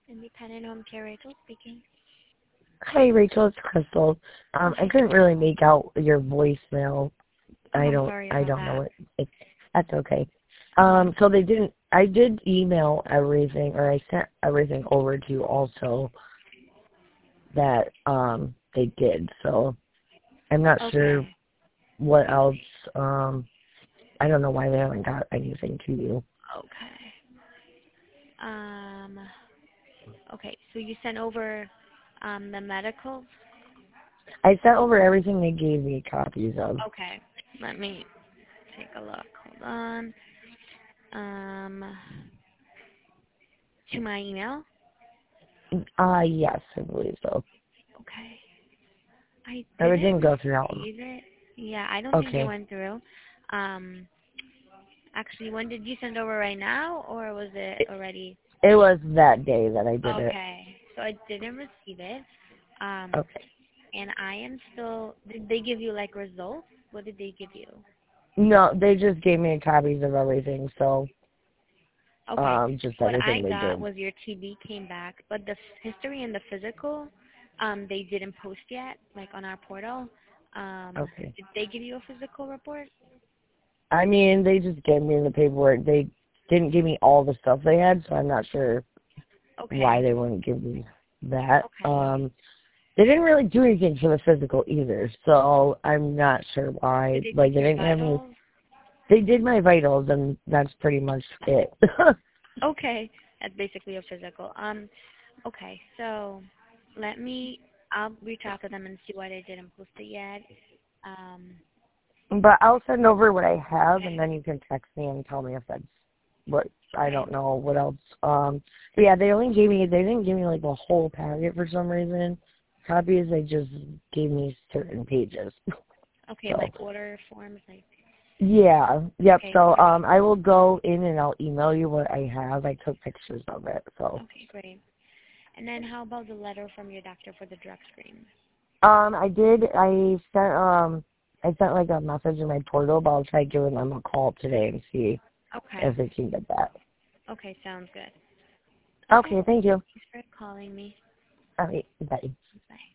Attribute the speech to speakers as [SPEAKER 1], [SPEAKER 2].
[SPEAKER 1] Independent Home Care, Rachel speaking.
[SPEAKER 2] Hi, Rachel. It's Crystal.
[SPEAKER 1] Oh,
[SPEAKER 2] I
[SPEAKER 1] hi.
[SPEAKER 2] couldn't really make out your voicemail.
[SPEAKER 1] Oh,
[SPEAKER 2] I
[SPEAKER 1] I'm
[SPEAKER 2] don't.
[SPEAKER 1] sorry
[SPEAKER 2] I
[SPEAKER 1] about
[SPEAKER 2] don't know
[SPEAKER 1] that.
[SPEAKER 2] what. That's okay.
[SPEAKER 1] Um,
[SPEAKER 2] So they didn't. I did email everything, or I sent everything over to you also. That they did. So I'm not sure
[SPEAKER 1] okay.
[SPEAKER 2] what else. I don't know why they haven't got anything to you.
[SPEAKER 1] Okay. Um, okay. So you sent over the medical?
[SPEAKER 2] I sent over everything they gave me copies of.
[SPEAKER 1] Okay. Let me take a look. Hold on. Um, to my email?
[SPEAKER 2] Yes, I believe so.
[SPEAKER 1] Okay. I
[SPEAKER 2] Or it
[SPEAKER 1] didn't
[SPEAKER 2] didn't go through that one.
[SPEAKER 1] receive it. Yeah, I don't think it
[SPEAKER 2] Okay.
[SPEAKER 1] went through. Um, actually, when did you send over right now, or was it already?
[SPEAKER 2] It was that day that I did it.
[SPEAKER 1] Okay. So I didn't receive it. Um,
[SPEAKER 2] Okay.
[SPEAKER 1] and I am still. Did they give you like results? What did they give you?
[SPEAKER 2] No, they just gave me copies of everything, so
[SPEAKER 1] Okay.
[SPEAKER 2] just
[SPEAKER 1] What
[SPEAKER 2] everything
[SPEAKER 1] I
[SPEAKER 2] they
[SPEAKER 1] got
[SPEAKER 2] did.
[SPEAKER 1] was your TB came back, but the history and the physical, they didn't post yet, like on our portal.
[SPEAKER 2] Okay.
[SPEAKER 1] Did they give you a physical report?
[SPEAKER 2] I mean, they just gave me the paperwork. They didn't give me all the stuff they had, so I'm not sure why
[SPEAKER 1] Okay.
[SPEAKER 2] they wouldn't give me that.
[SPEAKER 1] Okay.
[SPEAKER 2] They didn't really do anything for the physical either, so I'm not sure why.
[SPEAKER 1] Did they
[SPEAKER 2] Like,
[SPEAKER 1] take
[SPEAKER 2] they
[SPEAKER 1] your
[SPEAKER 2] didn't have me.
[SPEAKER 1] vitals?
[SPEAKER 2] They did my vitals, and that's pretty much it.
[SPEAKER 1] Okay. That's basically a physical. Okay. So I'll reach out to them and see why they didn't post it yet. Um,
[SPEAKER 2] But I'll send over what I have, and
[SPEAKER 1] okay.
[SPEAKER 2] then you can text me and tell me if that's what I
[SPEAKER 1] Okay.
[SPEAKER 2] don't know what else. But yeah, they didn't give me like a whole packet for some reason. Copies, they just gave me certain pages.
[SPEAKER 1] Okay,
[SPEAKER 2] So
[SPEAKER 1] like order forms, like,
[SPEAKER 2] yeah, yep.
[SPEAKER 1] okay,
[SPEAKER 2] So
[SPEAKER 1] great.
[SPEAKER 2] I will go in and I'll email you what I have. I took pictures of it. So
[SPEAKER 1] Okay, great. And then how about the letter from your doctor for the drug screen?
[SPEAKER 2] I did. I sent like a message in my portal, but I'll try giving them a call today and see
[SPEAKER 1] Okay.
[SPEAKER 2] if they can get that.
[SPEAKER 1] Okay, sounds good. Okay.
[SPEAKER 2] Okay, thank you.
[SPEAKER 1] Thanks for calling me.
[SPEAKER 2] All right, bye.
[SPEAKER 1] Bye.